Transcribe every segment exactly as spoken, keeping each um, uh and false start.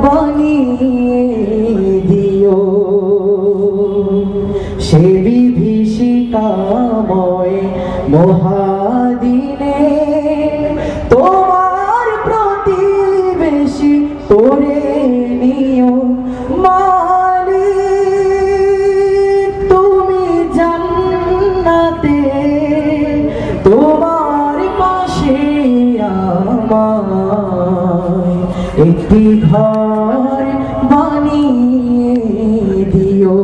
বানিয়ে দিও। সে বিভীষিকাময় মহাদিনে তোমার প্রতিবেশী করে নিও মালিক। তুমি জান্নাতে তোমার পাশে আমায় একটি ঘর বানিয়ে দিও,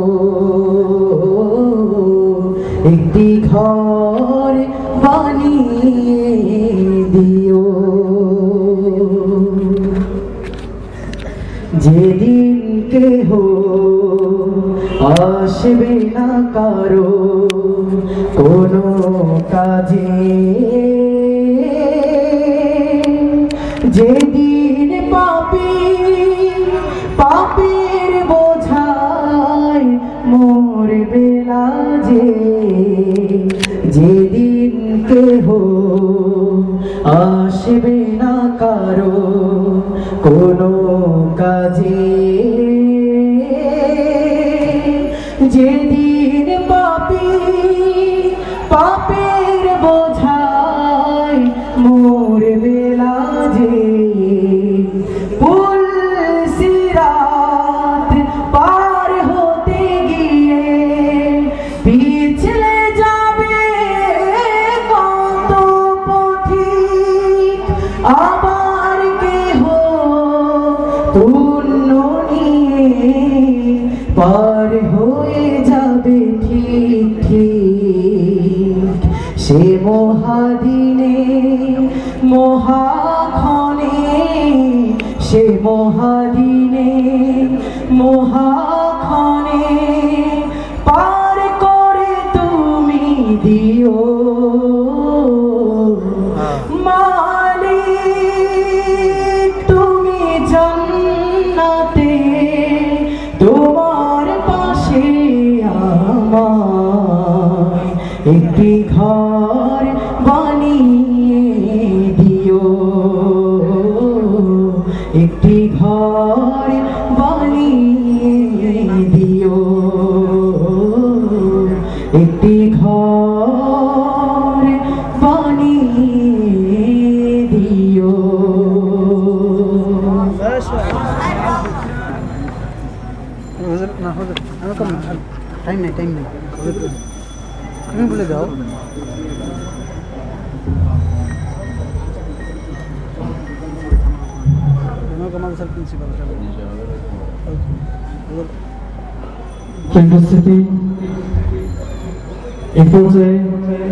একটি ঘর বানিয়ে দিও। যেদিন কেহ আসবে না কারো কোনো কাজে, যেদিন পাপী পাপের বোঝায় মরবে লাজে, যেদিন কেহ আসবে না কারো কোনো কাজে, যেদিন পাপী পাপের বোঝায় মরবে লাজে, পুল সিরাত পার হতে গিয়ে পিছলে যাবে কত পথিক, আবার কেহ পুণ্য নিয়ে পার হয়ে যাবে ঠিক ঠিক। সে মহাদিনে মহাক্ষণে, সে মহাদিনে মহাক্ষণে পার করে তুমি দিও মালিক। তুমি জান্নাতে তোমার পাশে আমায় একটি ঘর বানিয়ে দিও, একটি ঘর বানিয়ে দিও, একটি ঘর বানিয়ে দিও। না হুজুর আমি কম টাইম নেই টাইম নেই তুমি বলে দাও। মাদ্রাসার প্রিন্সিপাল কেন্দ্রস্থিতি এ পর্যায়ে